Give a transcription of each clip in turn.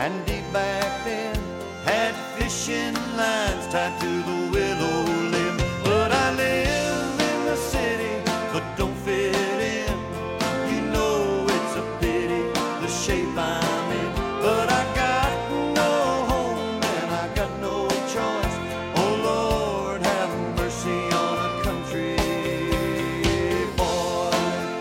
And deep back then had fishing lines tied to the willow limb. But I live in the city, but don't fit in. You know it's a pity, the shape I'm in. But I got no home and I got no choice. Oh Lord, have mercy on a country boy.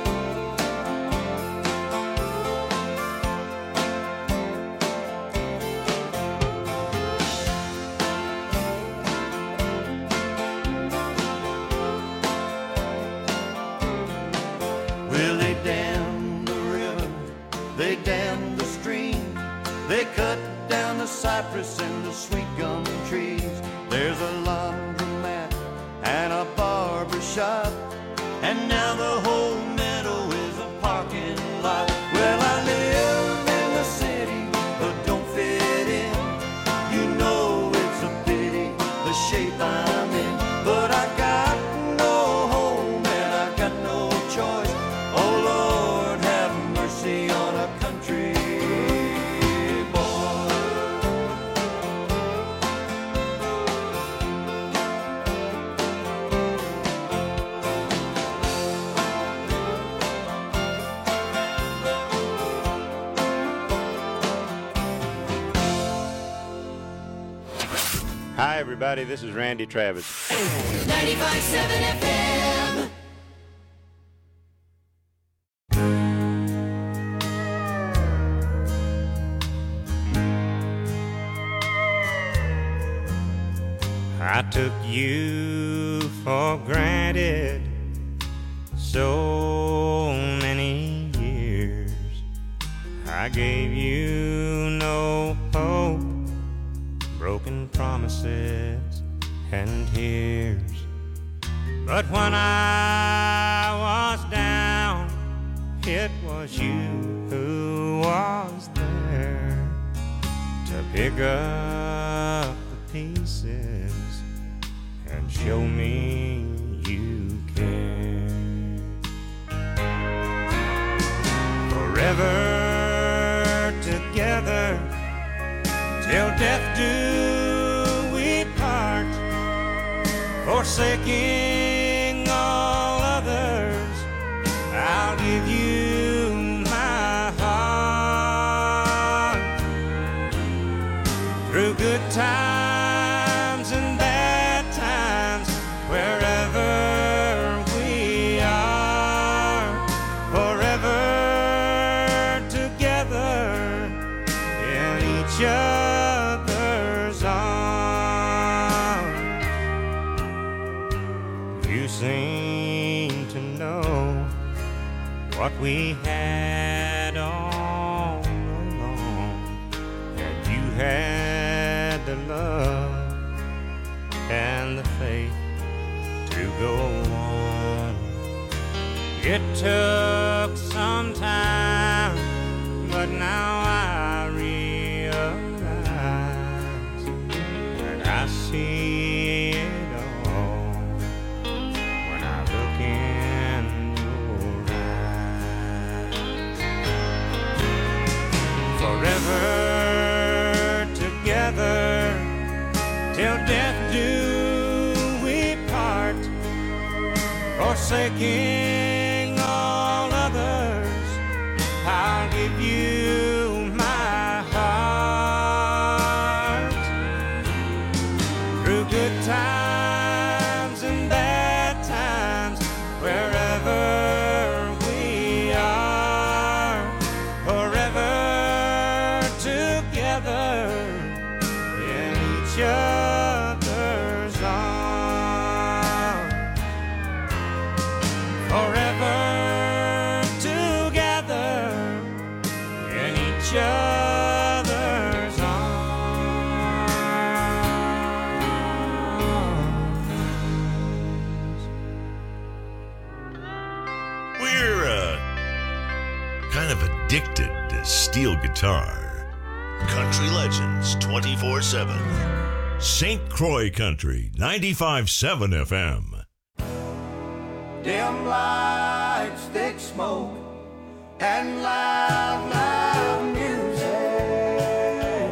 Well, they dammed the river, they dammed the stream, they cut down the cypress and the sweet gum trees. There's a laundromat and a barber shop, and now the whole meadow is a parking lot. Well, I live in the city, but don't fit in. You know it's a pity, the shape I'm in. But I got no home and I got no choice. Oh Lord, have mercy on a country boy. Hi, everybody. This is Randy Travis. 95.7 FM. I took you for granted so many years. I gave you no hope, broken promises and tears. But when I was down, it was you who was there to pick up the pieces and show me you care. Forever together, till death do we part, forsaking all others. I'll give you my heart. Through good times and bad times, wherever we are, forever together in each other's arms. You seem to know what we had all along, and you had the love and the faith to go on. It took some time, but now I realize that I see it all when I look in your eyes. Forever together, till death do we part, forsaking all others. I'll give you my heart. Through good times and bad times, wherever we are, forever together in each other's arms. Forever together in each other's arms. We're kind of addicted to steel guitar. Country Legends 24/7. St. Croix Country 95.7 FM. Dim lights, thick smoke, and loud, loud music.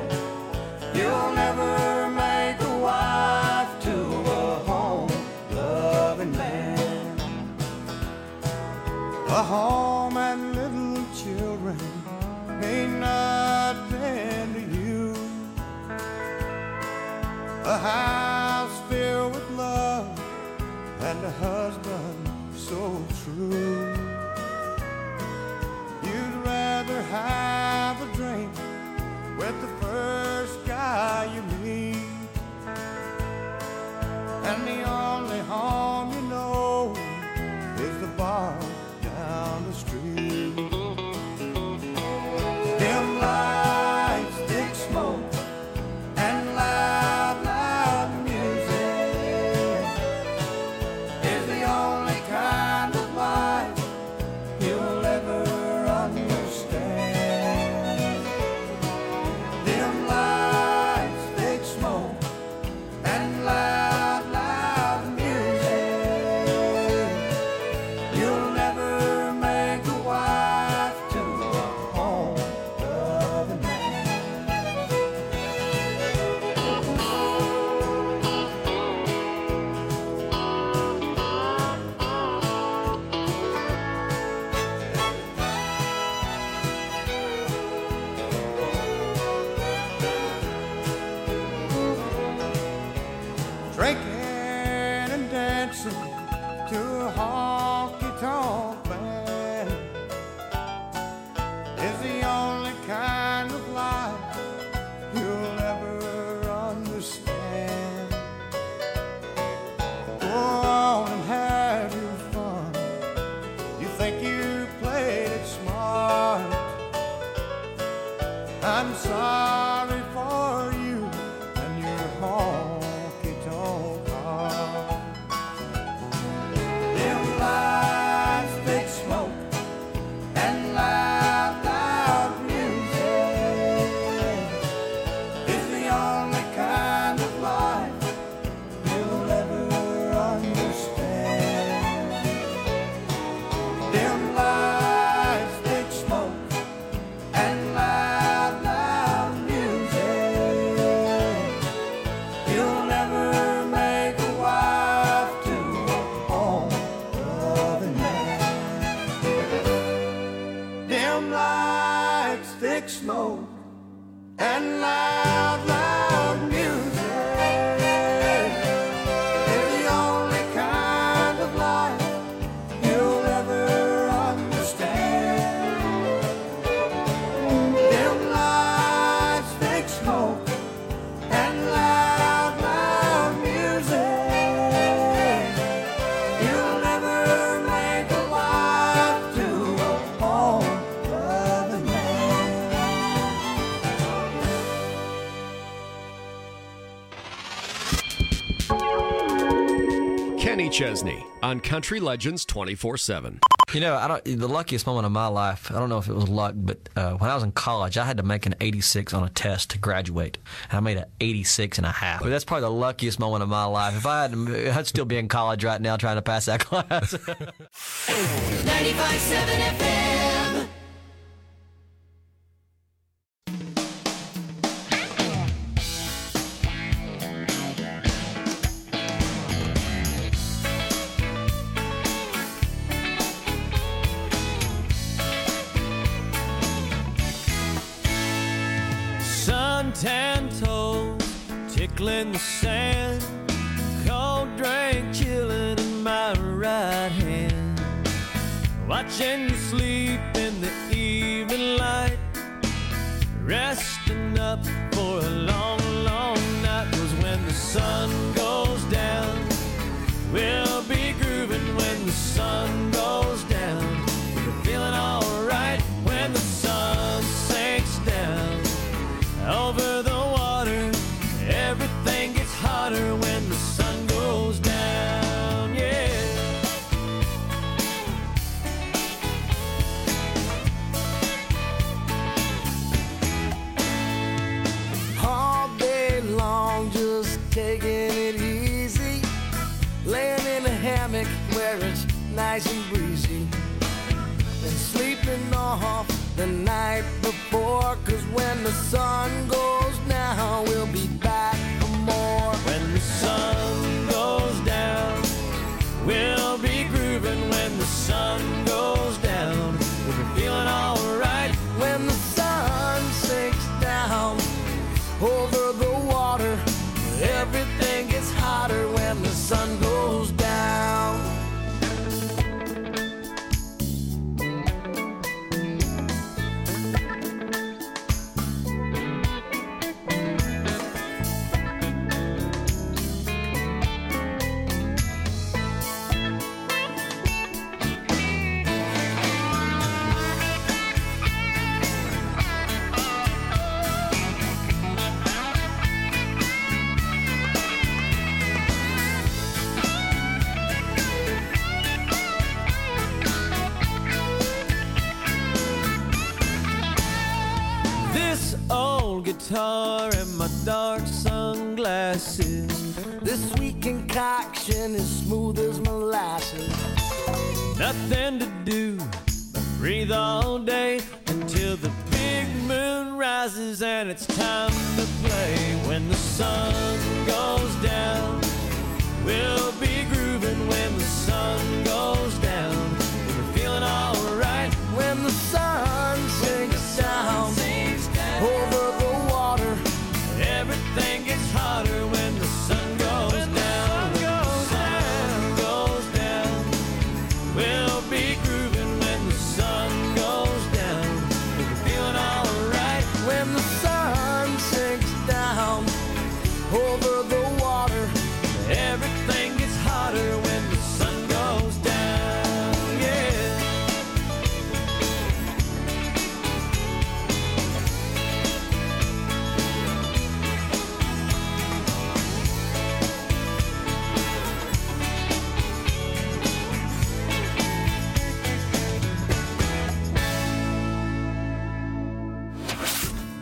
I'm sorry for you and your honky-tonk car. Them lights, big smoke, and loud, loud music is the only kind of life you'll ever understand. Them lights, big smoke, and loud, loud music, you'll never make a wife to a home-loving man. Them lights, thick smoke, and loud, loud music is the only kind of life you'll ever understand. Them lights, thick smoke, and loud, loud music, you'll never make a wife to a home-loving man. Kenny Chesney on Country Legends 24/7. You know, the luckiest moment of my life, I don't know if it was luck, but when I was in college, I had to make an 86 on a test to graduate. And I made an 86 and a half. But that's probably the luckiest moment of my life. If I had, I'd still be in college right now trying to pass that class. 95.7 FM. Suntan toes tickling the sand, cold drink chilling in my right hand, watching you sleep in the evening light, resting up for a long, long night. 'Cause when the sun goes down, we'll be grooving. When the sun goes down, we're feeling alright. When the sun sinks down over the water, everything gets hotter when the sun goes down, yeah. All day long, just taking it easy, laying in a hammock where it's nice and breezy, and sleeping off the night before. 'Cause when the sun goes down, we'll be back for more. When the sun goes down, we'll be grooving. When the sun goes down, we'll be feeling alright. When the sun sinks down over the water, everything gets hotter when the sun goes down. This old guitar and my dark sunglasses, this sweet concoction is smooth as molasses. Nothing to do but breathe all day until the big moon rises and it's time to play. When the sun goes down, we'll be grooving. When the sun goes down, we're feeling alright. When the sun sinks down over the water, everything gets hotter when the sun goes down. When the sun goes down, we'll be grooving. When the sun goes down, we're feeling alright. When the sun sinks down over the water, everything gets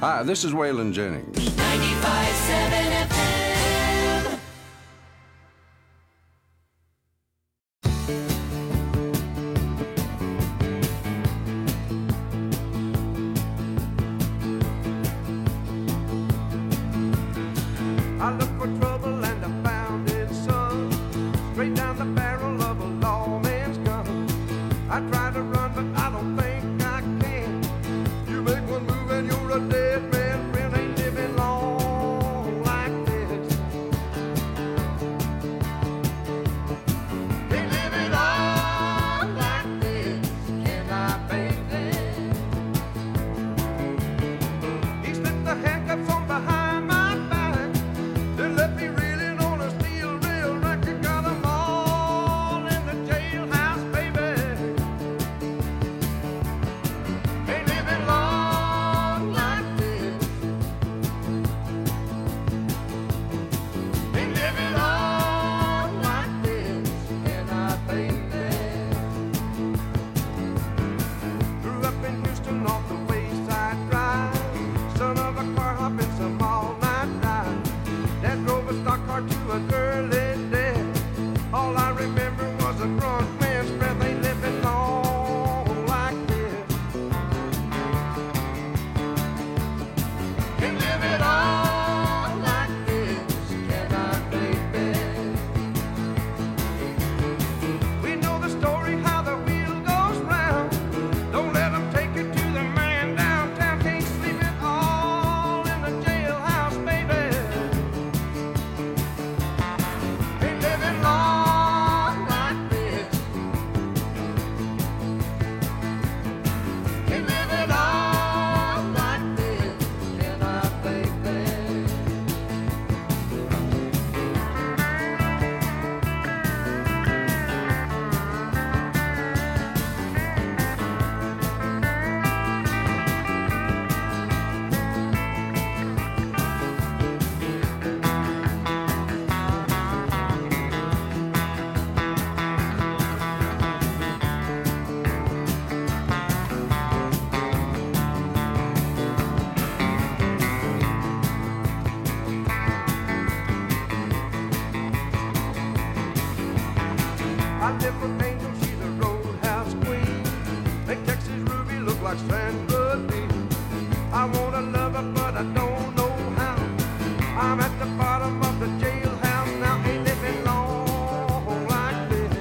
Hi, this is Waylon Jennings. 95.7 FM. I looked for trouble and I found it, son. Straight down the barrel of a lawman's gun. I tried to run, but I don't think I can. You make one move and you're a dead man. Friend ain't living long like this. Ain't living long like this. Can I, baby? He slipped the handcuffs on behind my back. They left me reeling on a steel rail record. Got 'em all in the jailhouse, baby. Ain't living long like this. Ain't living long like this. Can I, baby? Grew up in Houston off the Wayside Drive. Son of a car hopping some all-night drive. Dad drove a stock car to an early death. All I remember was a drunk man's breath. Ain't living long like this. Ain't living long like this. Can I, baby? We know the story how the wheel goes round. Don't let 'em take you to the man downtown. Can't sleep it all in the jailhouse, baby. Ain't living long like this. Ain't living long like this. Can I, baby? I live with Angel, she's a roadhouse queen. Make Texas Ruby look like Sandra Lee. I wanna love her, but I don't know how. I'm at the bottom of the jailhouse now. Ain't living long like this.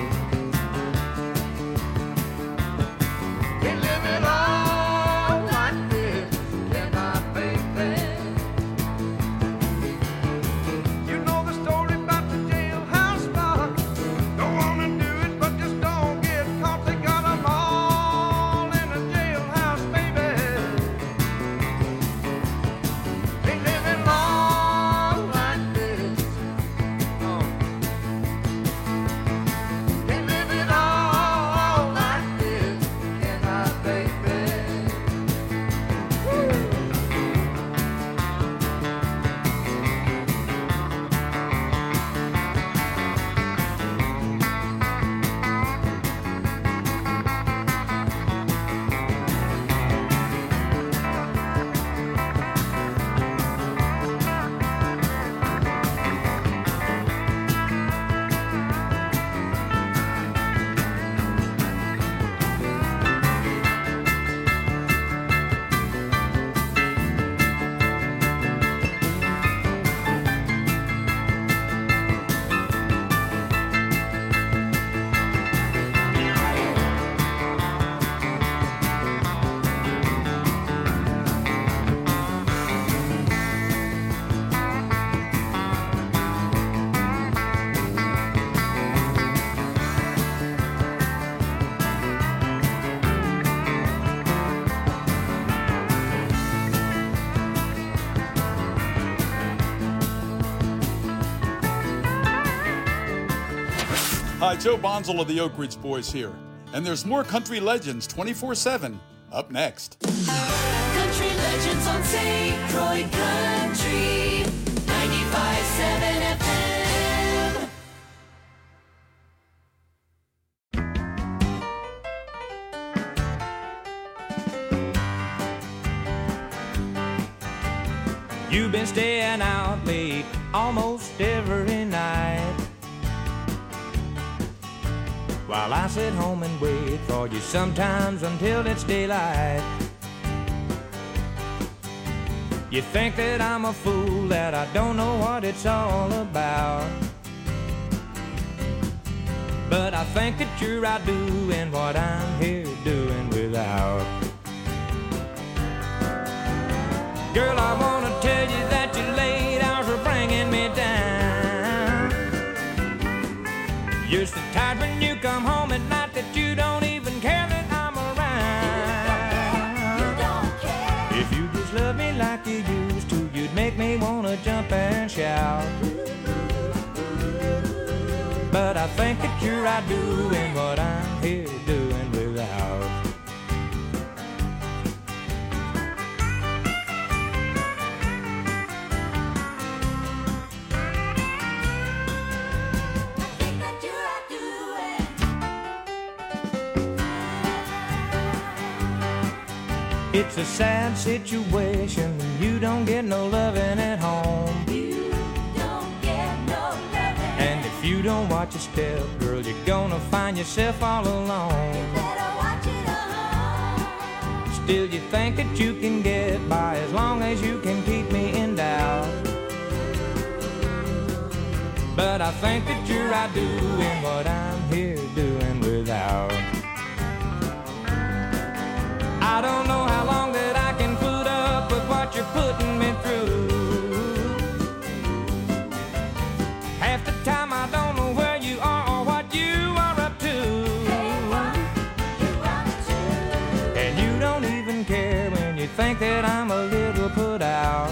Ain't living long like this. Can I, baby? You know the story about the jailhouse rock. Don't wanna do it, but just don't get caught. They got 'em all in the jailhouse, baby. Ain't living long like this. Oh. Ain't living all like this. Can I, baby? Woo. Hi, Joe Bonzel of the Oak Ridge Boys here. And there's more Country Legends 24/7 up next. Country Legends on St. Croix Country 95.7 FM. You've been staying out late almost every night, while I sit home and wait for you sometimes until it's daylight. You think that I'm a fool, that I don't know what it's all about, but I think that you're out doing what I'm here doing without. Girl, I wanna tell you that your late hours are bringing me down. You're so tired when you come home at night that you don't even care that I'm around. You don't care. If you just love me like you used to, you'd make me wanna jump and shout. But I think that you're out doing what I'm here doing without. It's a sad situation when you don't get no loving at home. You don't get no loving. And if you don't watch your step, girl, you're gonna find yourself all alone. You better watch it alone. Still you think that you can get by as long as you can keep me in doubt. But I think that you're out doing what I'm here doing without. I don't know how long that I can put up with what you're putting me through. Half the time I don't know where you are or what you are up to. And you don't even care when you think that I'm a little put out.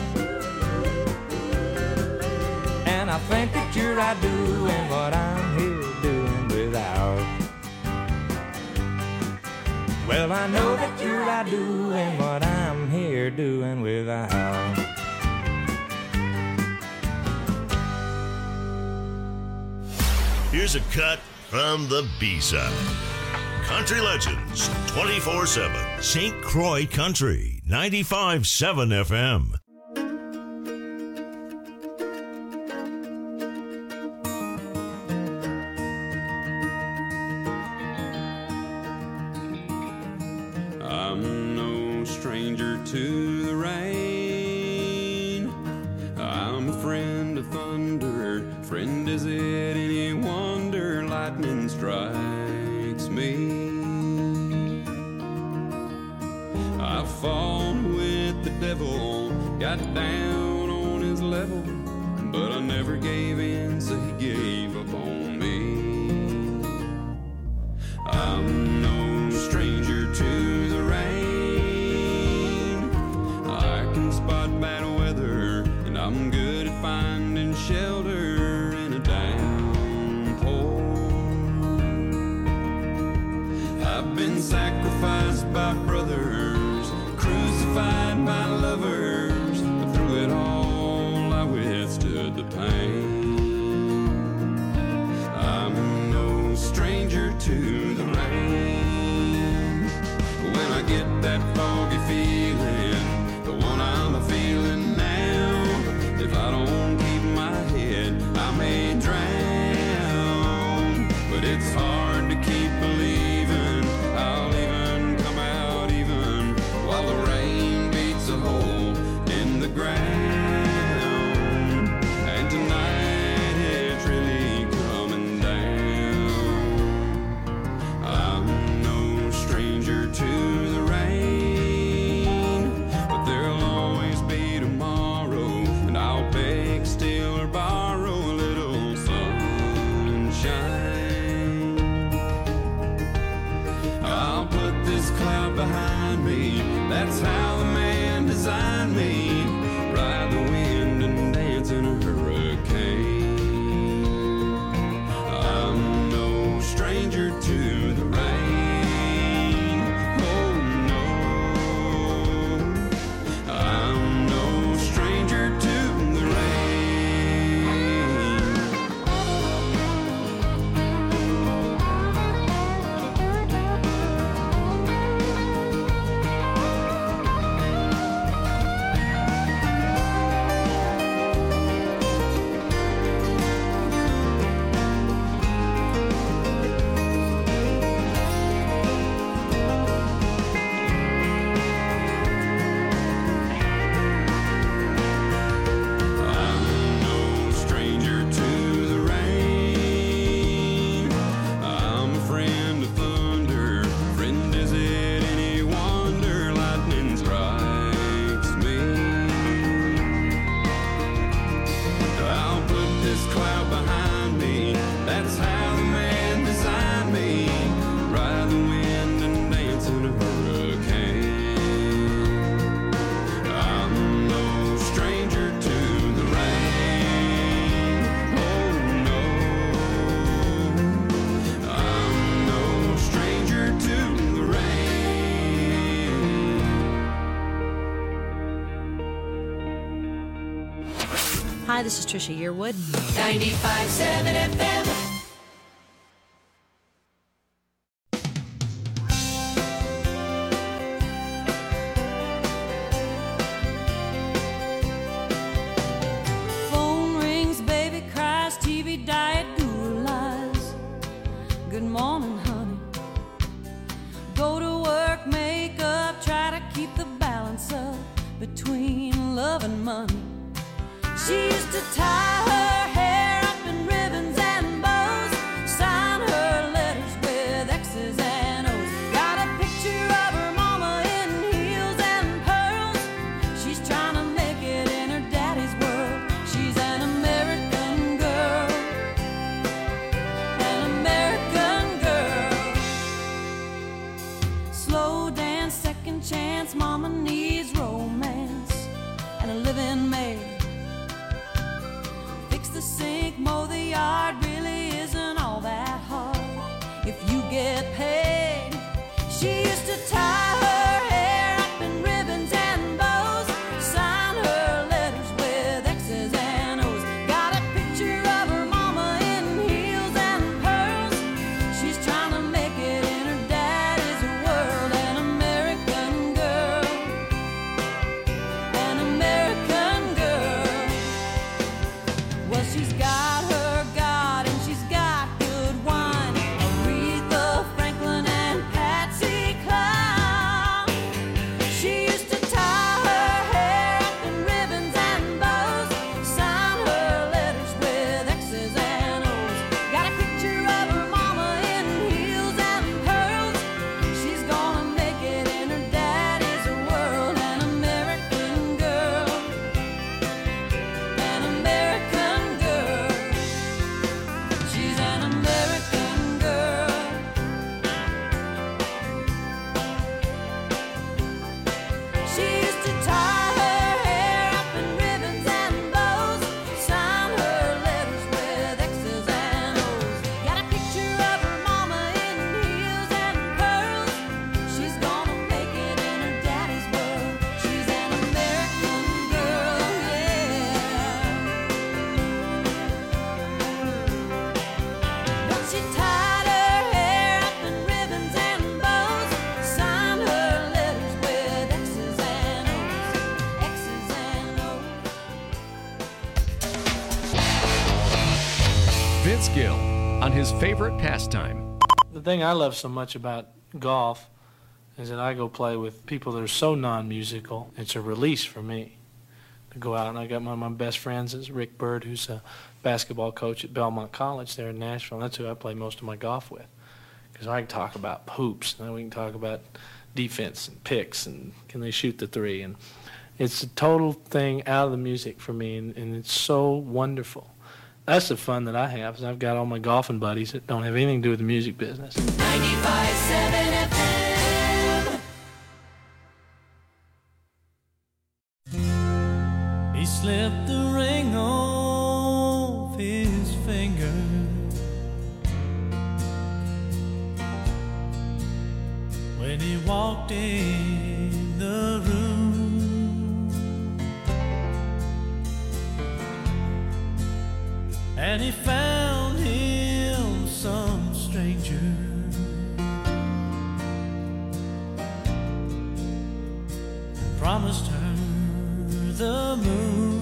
And I think that you're out doing what I'm here doing without. Well, I know that you're out doing what I'm here doing without. Here's a cut from the B-side. Country Legends 24/7. St. Croix Country 95.7 FM. I'm no stranger to the rain. I'm a friend of thunder. Friend, is it any wonder lightning strikes me? I fought with the devil, got down on his level, but I never gave in, so he gave up on me. I'm no stranger to the rain. I can spot bad weather, and I'm good at finding shelter in a downpour. I've been sacrificed by brothers, crucified by lovers, but through it all I withstood the pain. I'm no stranger to the rain. When I get that foggy feeling, the one I'm a feeling now, if I don't keep my head Hi, this is Trisha Yearwood. 95.7 FM. Phone rings, baby cries, TV diet, Google lies. Good morning, honey. Go to work, make up, try to keep the balance up between love and money. She used to tie her hair up in ribbons and bows, sign her letters with X's and O's. Got a picture of her mama in heels and pearls. She's trying to make it in her daddy's world. She's an American girl, an American girl. Slow dance, second chance, mama needs romance and a living maid. Fix the sink, mow the yard, really isn't all that hard if you get paid. She used to tie her hair up in ribbons and bows, sign her letters with X's and O's. Got a picture of her mama in heels and pearls. She's trying to make it in her daddy's world. An American girl, an American girl. Well, she's got her God and she's got good wine. Aretha Franklin and Patsy Cline. She used to tie her hair up in ribbons and bows, sign her letters with X's and O's. Got a picture of her mama in heels and pearls. She's gonna make it in her daddy's world. An American girl, an American girl. She's an American girl. She used to tie her hair up in ribbons and bows, sign her letters with X's and O's. Got a picture of her mama in heels and pearls. She's gonna make it in her daddy's world. She's an American girl, yeah. But she tied her hair up in ribbons and bows, signed her letters with X's and O's, X's and O's. Vince Gill on his favorite pastime. The thing I love so much about golf is that I go play with people that are so non-musical. It's a release for me to go out, and I got one of my best friends is Rick Bird, who's a basketball coach at Belmont College there in Nashville. That's who I play most of my golf with, because I can talk about hoops, and then we can talk about defense and picks and can they shoot the three, and it's a total thing out of the music for me, and it's so wonderful. That's the fun that I have, is I've got all my golfing buddies that don't have anything to do with the music business. 95.7 FM. He slipped the ring off his finger. When he walked in the room, and he found him some stranger. Promised her the moon.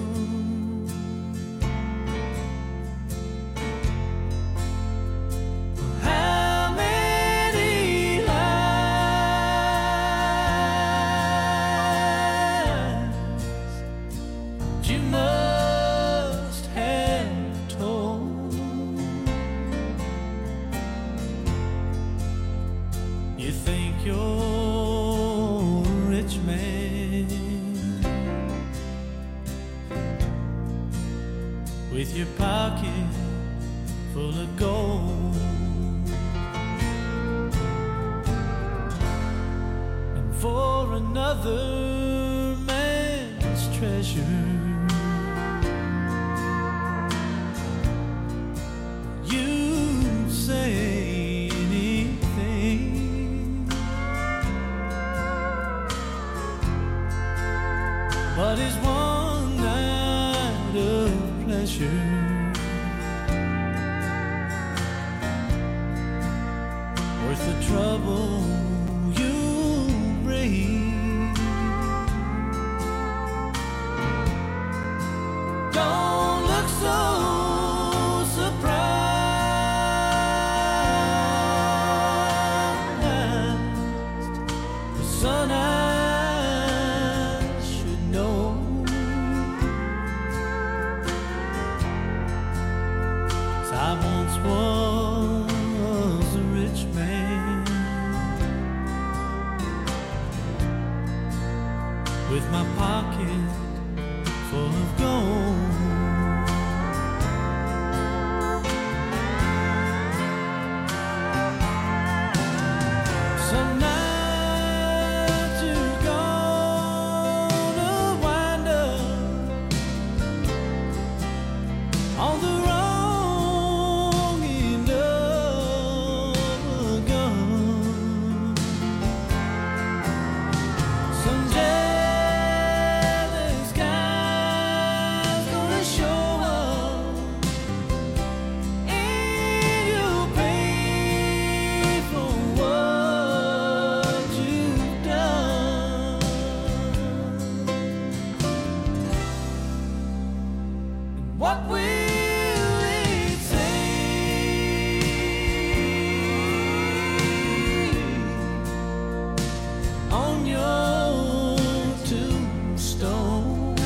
How many lies you must have told? You think you're a rich man with your pocket full of gold, and for another man's treasure you'd say anything. But his one night of pleasure. Worth the trouble you bring. Don't look so surprised. The sun eyes should know. 'Cause I once was a rich man with my pocket full of gold. Some nights you're gonna wind up on the wrong end of a gun. Some jealous guy's gonna show up and you'll pay for what you've done. And what will it say on your tombstone?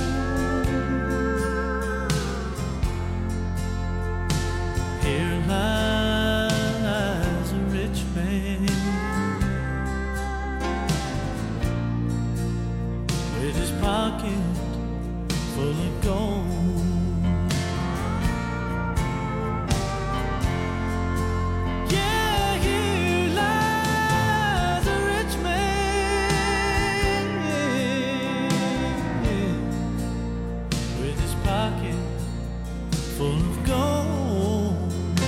Here lies a rich man with his pocket full of gold. Yeah, here lies a rich man with his pocket full of gold.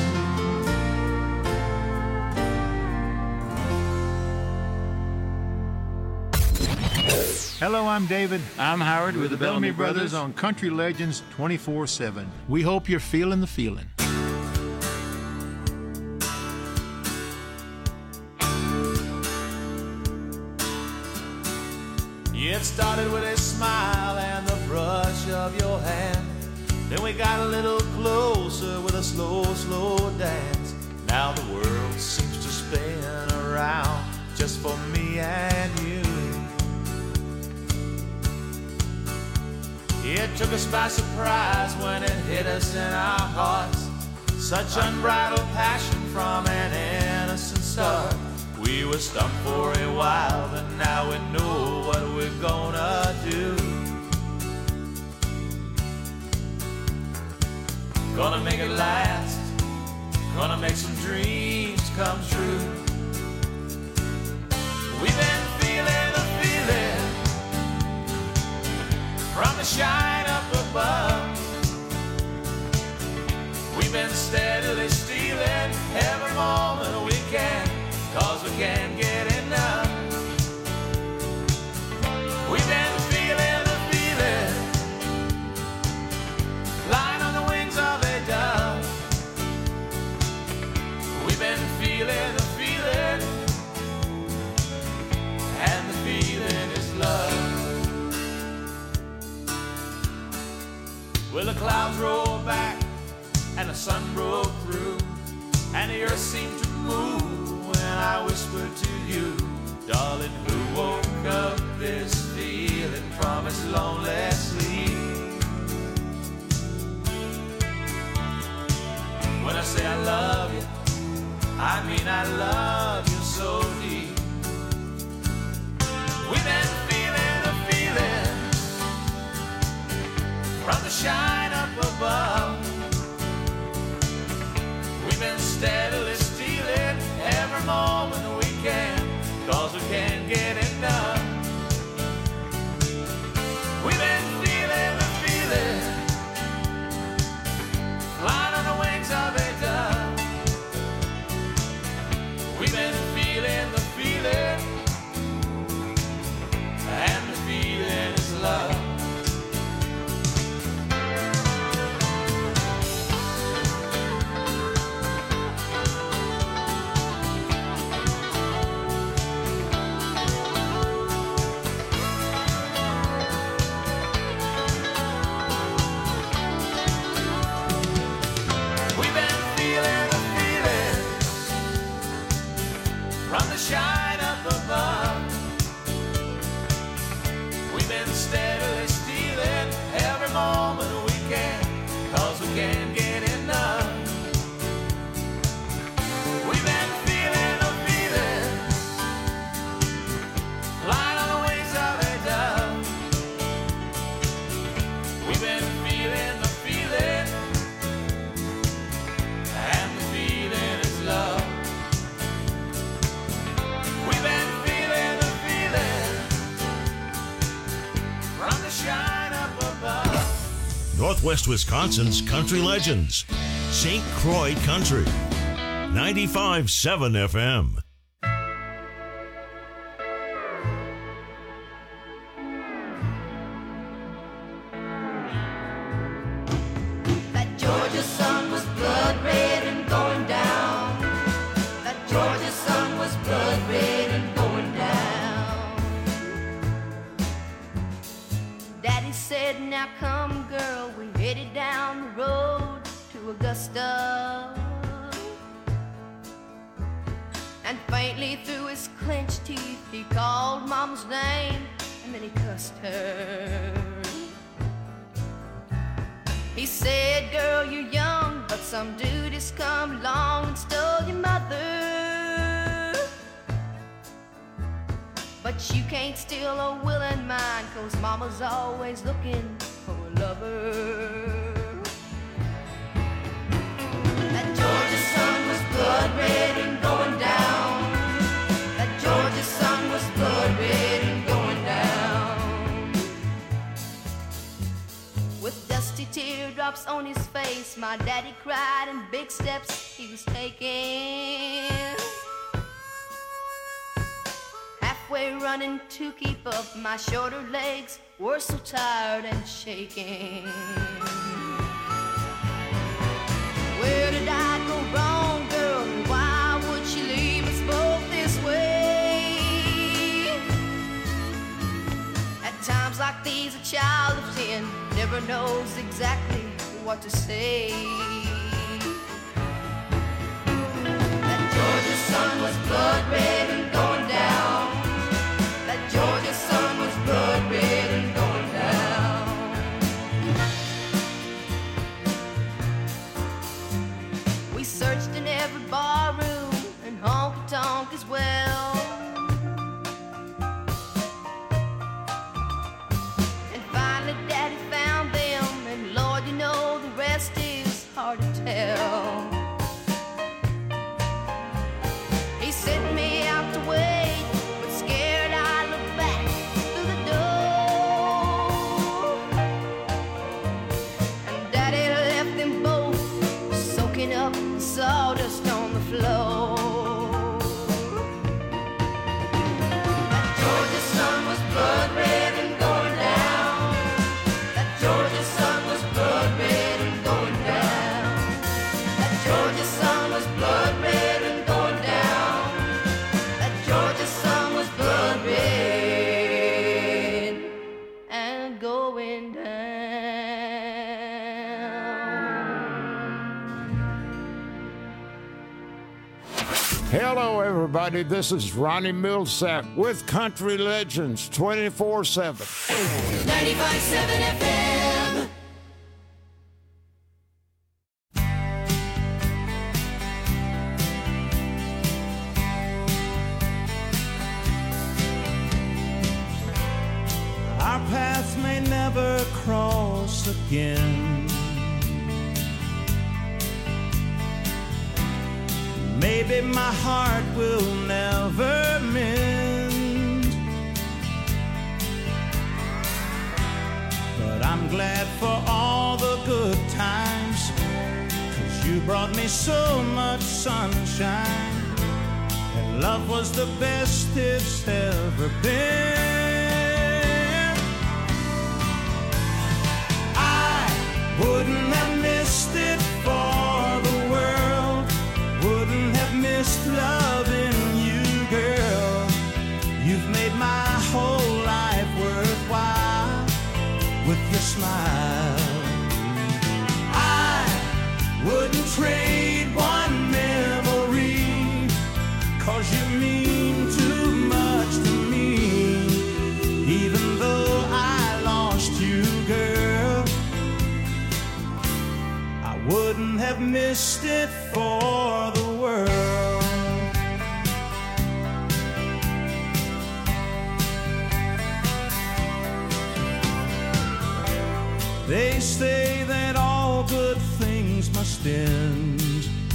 Hello, I'm David. I'm Howard with the Bellamy Brothers on Country Legends 24/7. We hope you're feeling the feeling. It started with a smile and the brush of your hand. Then we got a little closer with a slow, slow dance. Now the world seems to spin around just for me and you. It took us by surprise when it hit us in our hearts. Such unbridled passion from an innocent start. We were stumped for a while, but now we know what we're gonna do. Gonna make it last, gonna make some dreams come true. We've been feeling the feeling from the shine up above. We've been steadily stealing every moment we can, 'cause we can't get enough. We've been feeling the feeling, flying on the wings of a dove. We've been feeling the feeling, and the feeling is love. Well, the clouds rolled back and the sun broke through, and the earth seemed to move when I whispered to you, darling, who woke up this feeling from its lonely sleep. When I say I love you, I mean I love you so deep. We've been feeling the feeling from the shine up above. We've been steadily stealing every moment we can, 'cause we can't get enough. We've been feeling the feeling, flying on the wings of a dove. We've been feeling the feeling, and the feeling is love. home and we can't, 'cause we can't get enough. We've been feeling the feeling, flying on the wings of a dove. We've been feeling the feeling, and the feeling is love. We've been feeling the feeling from the shine up above. Northwest Wisconsin's Country Legends, St. Croix Country, 95.7 FM. That Georgia sun was blood red and going down. That Georgia sun was blood red and going down. Daddy said, now come girl, we headed down the road to Augusta. And faintly through his clenched teeth he called Mama's name and then he cussed her. He said, girl, you're young, but some dude has come along and stole your mother. But you can't steal a willing mind, 'cause Mama's always looking for a lover. That Georgia sun was blood red and going down. That Georgia sun was blood red and going down. With dusty teardrops on his face, my daddy cried and big steps he was taking. Halfway running to keep up, my shorter legs were so tired and shaking. Where did I go wrong, girl? And why would she leave us both this way? At times like these, a child of 10 never knows exactly what to say. That Georgia sun was blood red and going down. That Georgia sun was blood red and going down. We searched in every bar room and honky-tonk as well. And finally Daddy found them, and Lord, you know the rest is hard to tell. He sent me out to wait, but scared I looked back through the door. And Daddy left them both soaking up sawdust on the floor. That Georgia sun was blood red and going down. That Georgia sun was blood red and going down. That Georgia sun was blood red and going down. That Georgia sun was blood red and going down. Hello, everybody. This is Ronnie Millsap with Country Legends 24/7. 95.7 FM. Our paths may never cross again. Maybe my heart will never mend. But I'm glad for all the good times, 'cause you brought me so much sunshine. And love was the best it's ever been. I wouldn't have missed it for the world. Wouldn't have missed loving you, girl. You've made my whole life worthwhile with your smile. I wouldn't trade one memory, 'cause you mean too much to me. Even though I lost you, girl, have missed it for the world. They say that all good things must end.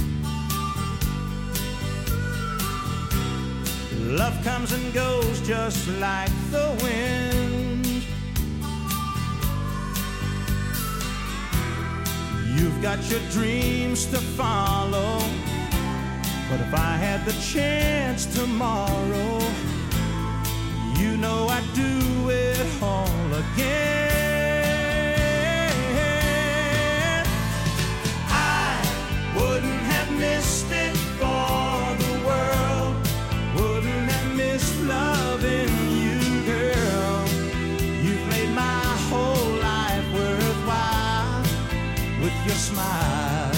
Love comes and goes just like the wind. You've got your dreams to follow, but if I had the chance tomorrow, you know I'd do it all again. I wouldn't have missed it for the world. Wouldn't have missed loving you, girl. You've made my whole life worthwhile with your smile.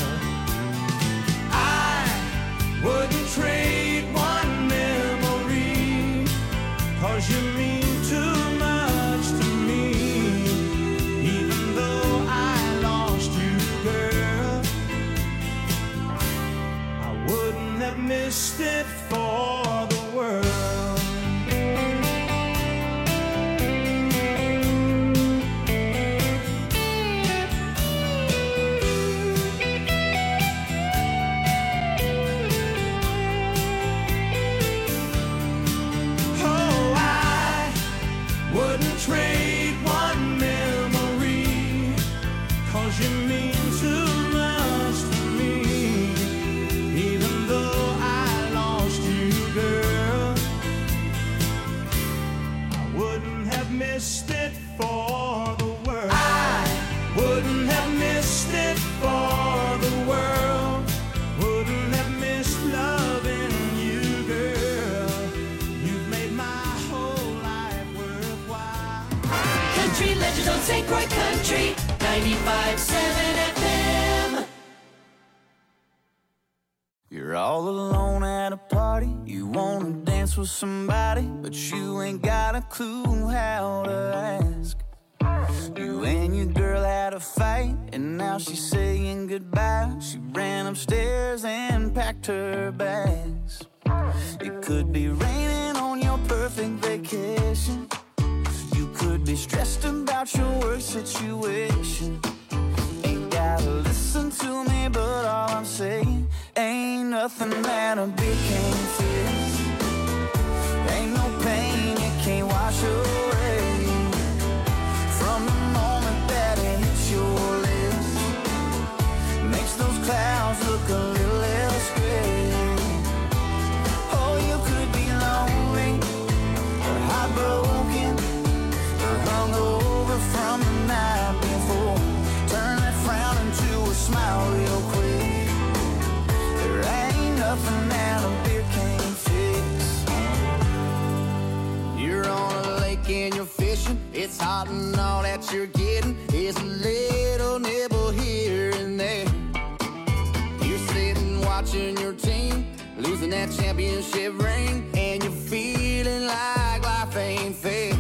I wouldn't trade one memory, 'cause you mean too much to me. Even though I lost you, girl, I wouldn't have missed it for the world. Trade one memory, 'cause you mean too much to me. Even though I lost you, girl, I wouldn't have missed it for the world. I wouldn't have missed it for the world. Wouldn't have missed loving you, girl. You've made my whole life worthwhile. Country Legends on St. Croix Country 95.7 FM. You're all alone at a party. You wanna dance with somebody, but you ain't got a clue how to ask. You and your girl had a fight, and now she's saying goodbye. She ran upstairs and packed her bags. It could be raining on your perfect vacation. You could be stressed about your work situation. Ain't gotta listen to me, but all I'm saying, ain't nothing that a beer can't fix. Ain't no pain you can't wash away. From the moment that it hits your lips, makes those clouds look a little less gray. Oh, you could be lonely or heartbroken, hung over from the night before. Turn that frown into a smile real quick. There ain't nothing that a beer can't fix. You're on a lake and you're fishing. It's hot and all that you're getting is a little nibble here and there. You're sitting watching your team losing that championship ring, and you're feeling like life ain't fair.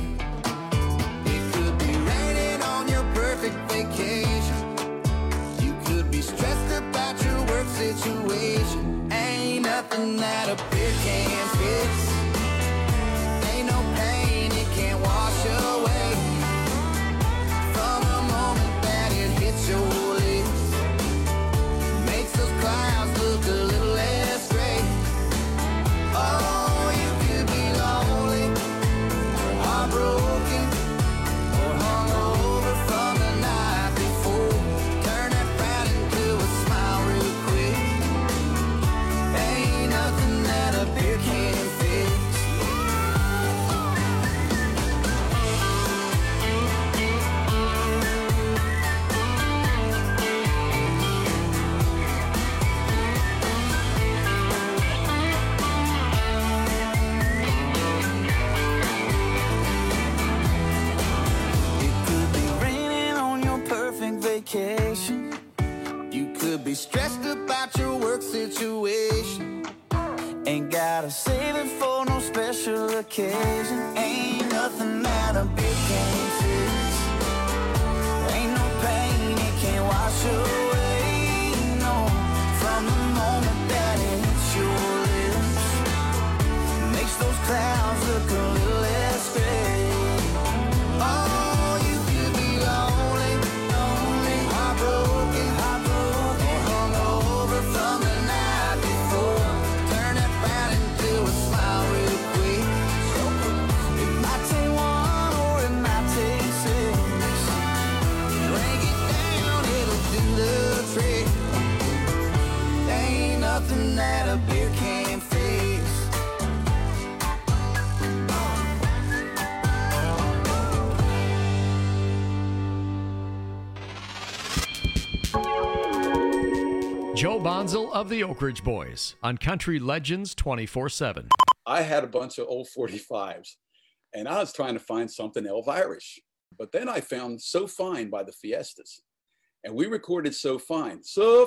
Vacation. You could be stressed about your work situation. Ain't nothing that a beer can't fix. Ain't no pain it can't wash away. From the moment that it hits your lips, makes those clouds look a little less gray. Oh, you could be lonely or heartbroken, or hungover from the night before. Turn that frown into a smile real quick. Ain't nothing that a beer can't fix. Vacation. You could be stressed about your work situation. Ain't gotta save it for no special occasion. Ain't nothing that a beer can't fix. Ain't no pain it can't wash away. No. Joe Bonzel of the Oak Ridge Boys on Country Legends 24/7. I had a bunch of old 45s, and I was trying to find something Elvirish. But then I found So Fine by the Fiestas. And we recorded So Fine,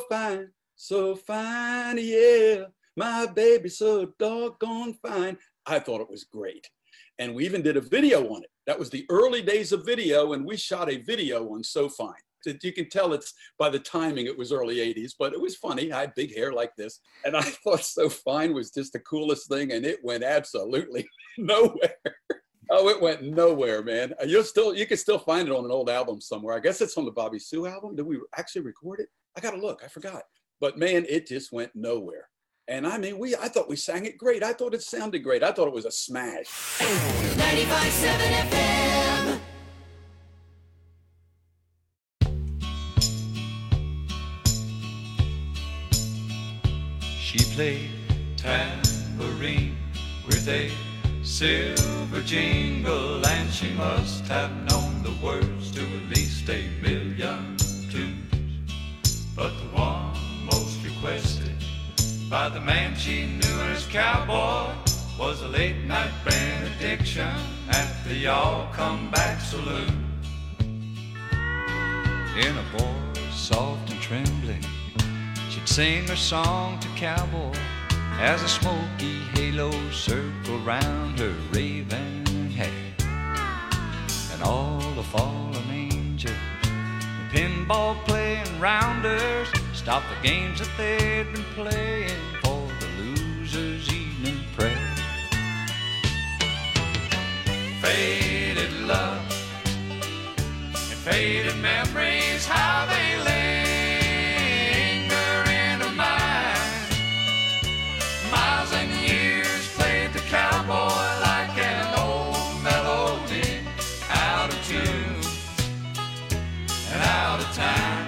yeah, my baby so doggone fine. I thought it was great. And we even did a video on it. That was the early days of video, and we shot a video on So Fine. You can tell it's by the timing, it was early 80s, but it was funny. I had big hair like this. And I thought So Fine was just the coolest thing, and it went absolutely nowhere. Oh, it went nowhere, man. You can still find it on an old album somewhere. I guess it's on the Bobby Sue album. Did we actually record it? I got to look. I forgot. But man, it just went nowhere. And I mean, I thought we sang it great. I thought it sounded great. I thought it was a smash. 95.7 FM. She played tambourine with a silver jingle, and she must have known the words to at least 1,000,000 tunes. But the one most requested by the man she knew as cowboy was a late night benediction at the Y'all Come Back Saloon. In a voice soft and trembling, she'd sing her song to cowboy as a smoky halo circled round her raven hair. And all the fallen angels, the pinball playing rounders, stopped the games that they'd been playing for the loser's evening prayer. Faded love and faded memories, how they linger in her mind. Miles and years played the cowboy like an old melody, out of tune and out of time.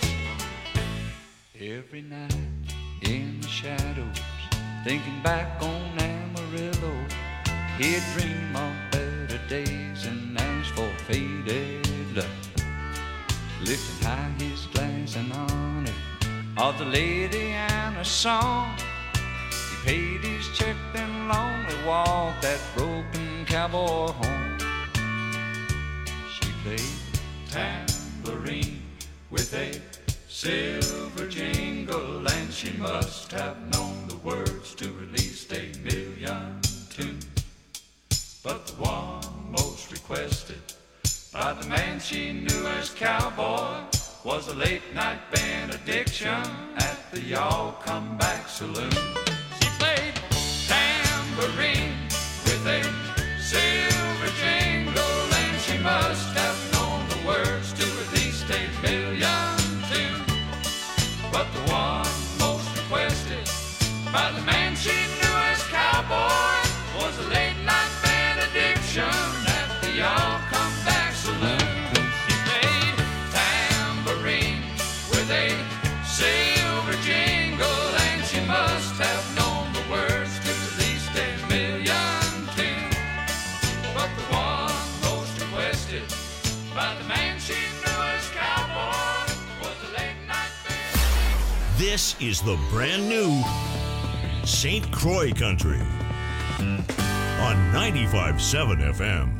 Every night in the shadows, thinking back on Amarillo, he'd dream of better days and ask for faded love. Lifting high his glass in honor of the lady and her song, he paid his check, then lonely walked that broken cowboy home. She played tambourine with a silver jingle, and she must have known the words to at least 1,000,000 tunes. But the one most requested by the man she knew as cowboy was a late night benediction at the Y'all Come Back Saloon. She played tambourine with a silver jingle, and she must have known the words to at least 1,000,000 tunes. But the one most requested by the man she knew as cowboy was a late night benediction at the Y'all Come Back Saloon. She played tambourine with a silver jingle, and she must have known the words to at least 1,000,000 tunes. But the one most requested by the man she knew as cowboy was a late night benediction. This is the brand new St. Croix Country on 95.7 FM.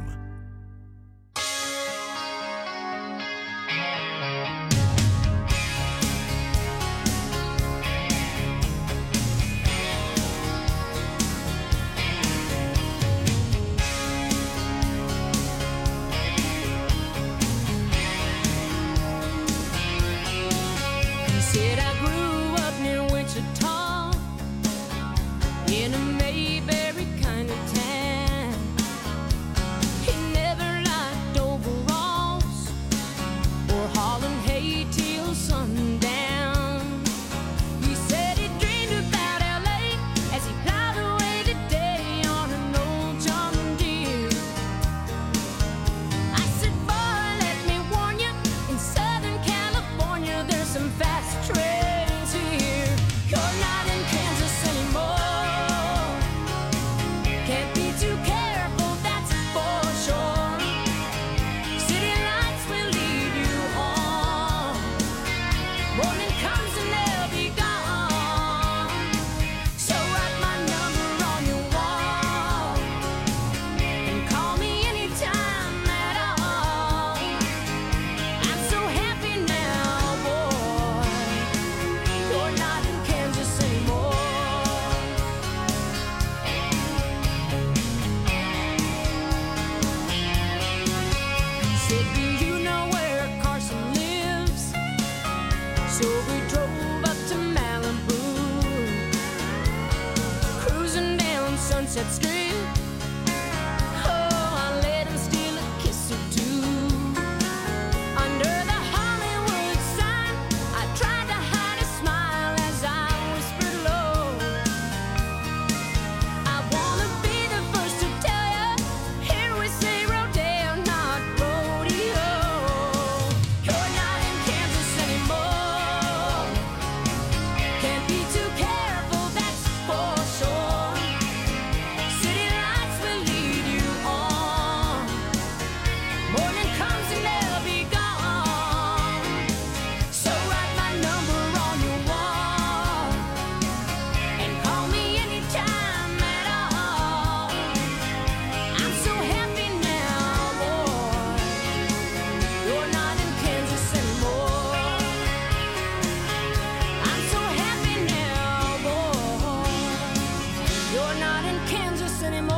He said I grew up near Wichita in a Mayberry kind of town. Sunset Strip. Oh, I let him steal a kiss or two. Under the Hollywood sign, I tried to hide a smile as I whispered low. I wanna be the first to tell you, here we say rodeo, not rodeo. You're not in Kansas anymore. Can't be too careful, that's for sure. City lights will lead you on. Morning comes and they'll be gone. So write my number on your wall and call me anytime at all. I'm so happy now, boy. You're not in Kansas anymore. I'm so happy now, boy. You're not in Kansas anymore.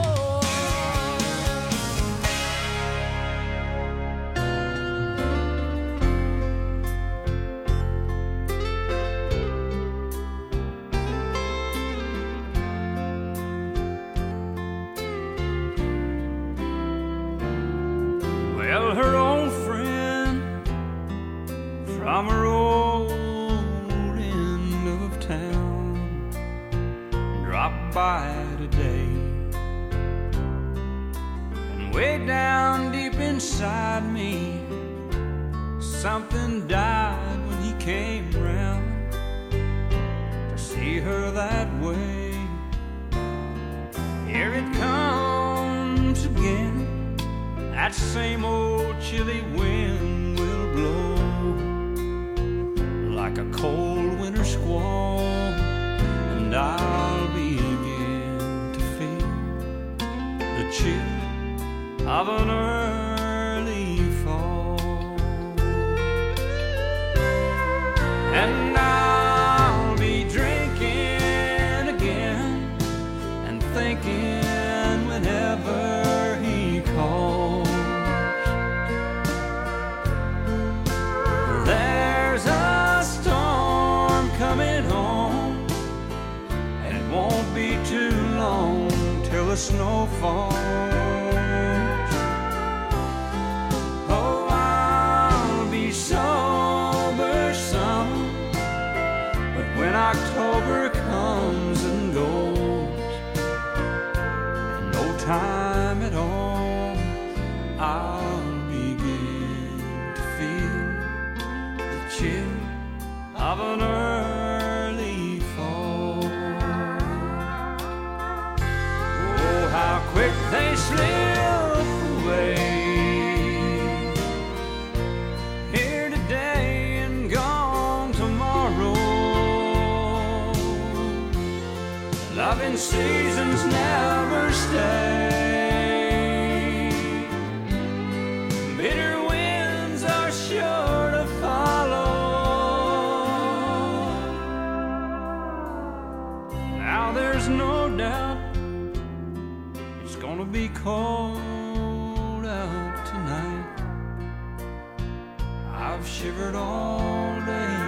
Well, her old friend from her old end of town dropped by today. And way down deep inside me, something died when he came round. To see her that way, here it comes again. That same old chilly wind will blow like a cold winter squall, and I'll begin to feel the chill of an early fall. And I'll be drinking again and thinking whenever he calls. There's a storm coming home, and it won't be too long till the snow falls. Oh, I'll be sober some, but when October comes and goes, in no time at all, I'll begin to feel the chill of an early fall. Oh, how quick they slip away. Here today and gone tomorrow. Loving seasons never stay. Bitter winds are sure to follow. Now there's no doubt it's gonna be cold out tonight. I've shivered all day,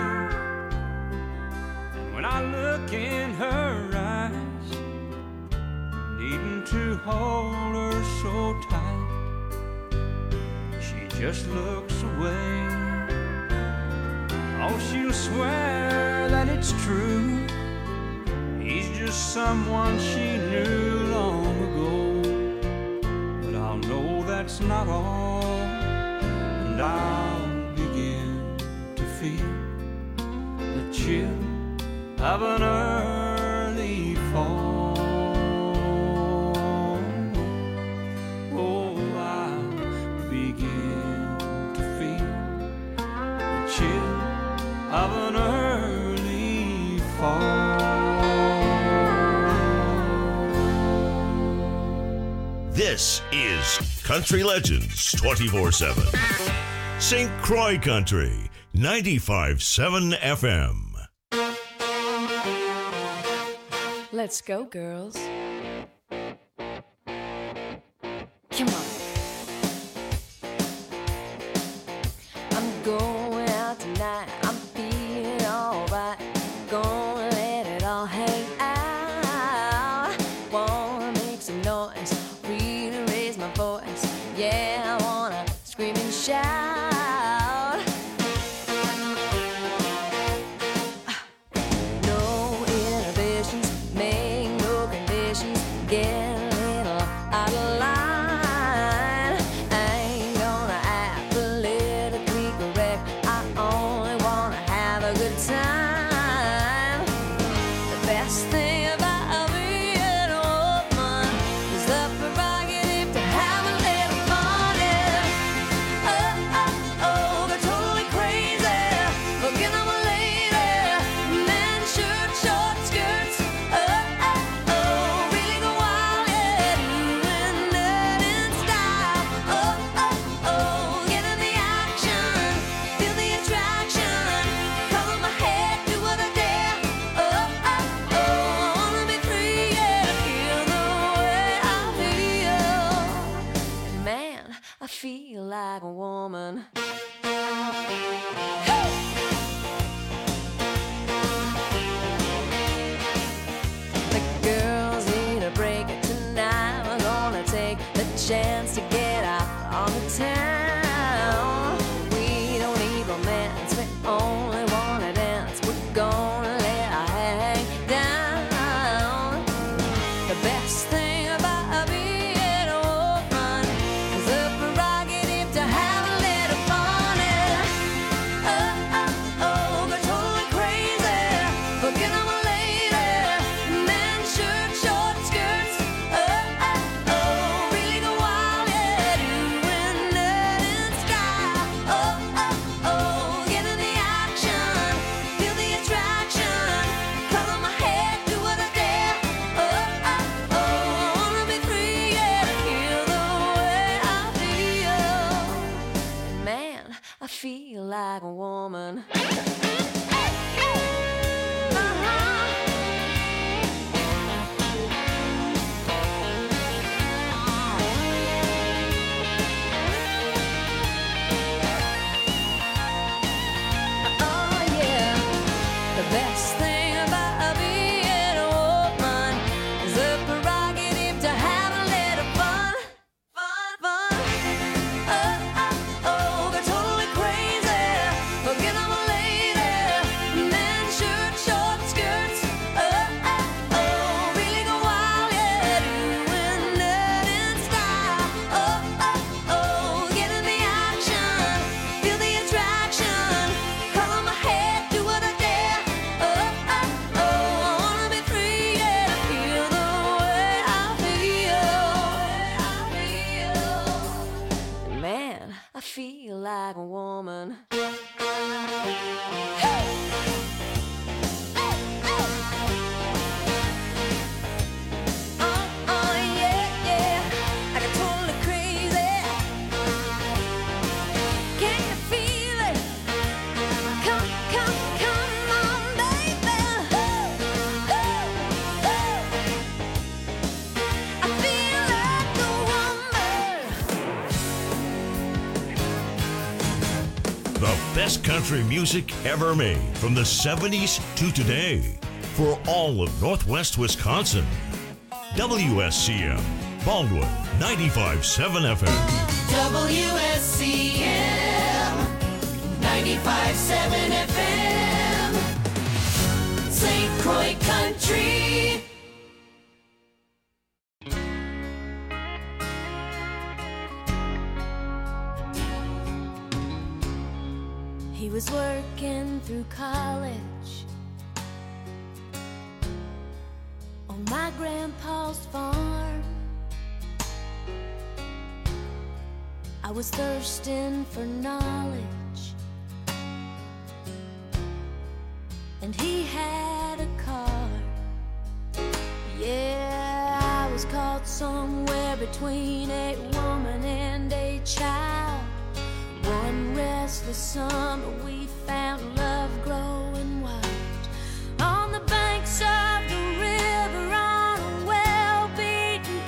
and when I look in her eyes, needing to hold her so tight, she just looks away. Oh, she'll swear that it's true, he's just someone she knew long ago. But I'll know that's not all, and I'll begin to feel the chill of an early fall. Oh, I'll begin to feel the chill of an early fall. This is Country Legends 24/7. St. Croix Country 95.7 FM. Let's go, girls. Come on. I'm going out tonight. I'm feeling alright. Gonna let it all hang out. Wanna make some woman. Best thing about being a woman is the prerogative to have a little fun. Go totally crazy, get on a lady, men's shirt, short skirts. Really go wild, yeah, doing that in style. Get in the action, feel the attraction, color my head, do what I dare. I feel like a woman. I got totally crazy. Can you feel it? Come on, baby. I feel like a woman. The best country music ever made from the 70s to today for all of Northwest Wisconsin. WSCM, Baldwin, 95.7 FM. WSCM 95.7 FM, St. Croix Country. He was working through college on my grandpa's farm. I was thirsting for knowledge, and he had a car. Yeah, I was caught somewhere between a woman and a child. One restless summer we found